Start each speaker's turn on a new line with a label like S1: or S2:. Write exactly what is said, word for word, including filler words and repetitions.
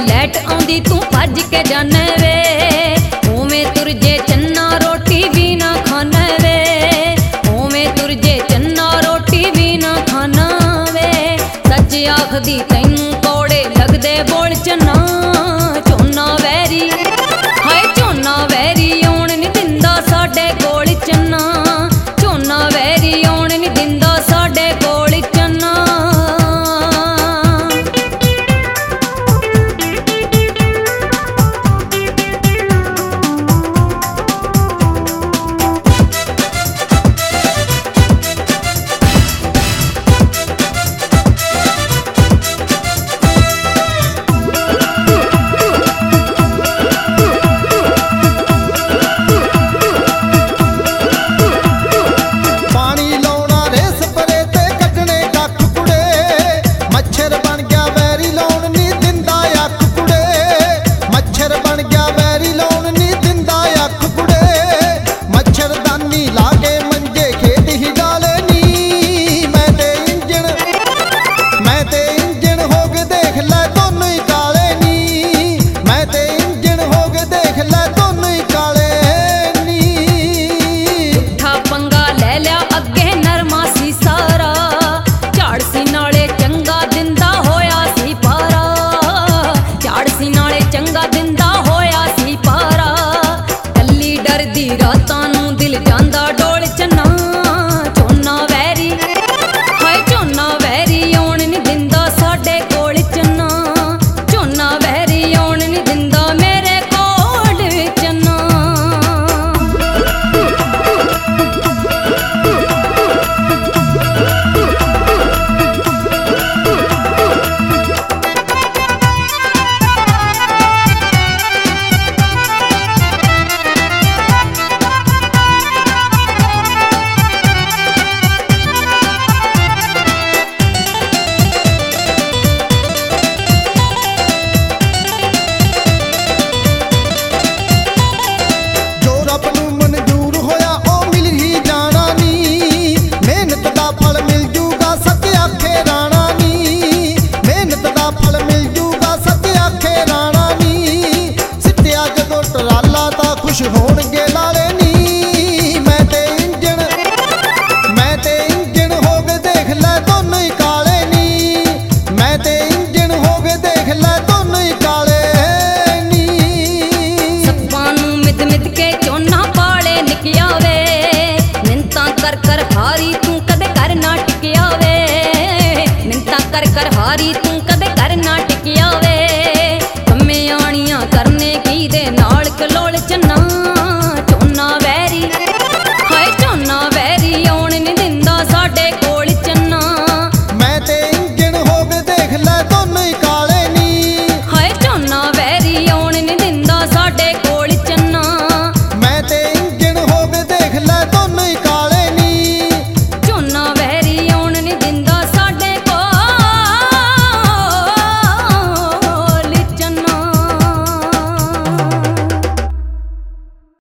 S1: Light आउंदी तू भज के जाने वे, उवें तुर जे चन्ना रोटी भी ना खाना वे, उवें तुर जे चन्ना रोटी भी ना खाना वे। सच आखदी तैनू कौड़े लगदे बोल चन्ना, झोना वैरी हाय झोना वैरी आउण नी दिंदा साडे कोल चन्ना, झोना वैरी आउण नी दिंदा साडे कोल चन्ना। रातां नूं दिल जांदा डोल चन्ना, झोना वैरी हाय झोना वैरी आउण नी दिंदा साडे कोल चन्ना, झोना वैरी आउण नी दिंदा मेरे कोल चन्ना।
S2: खुश हो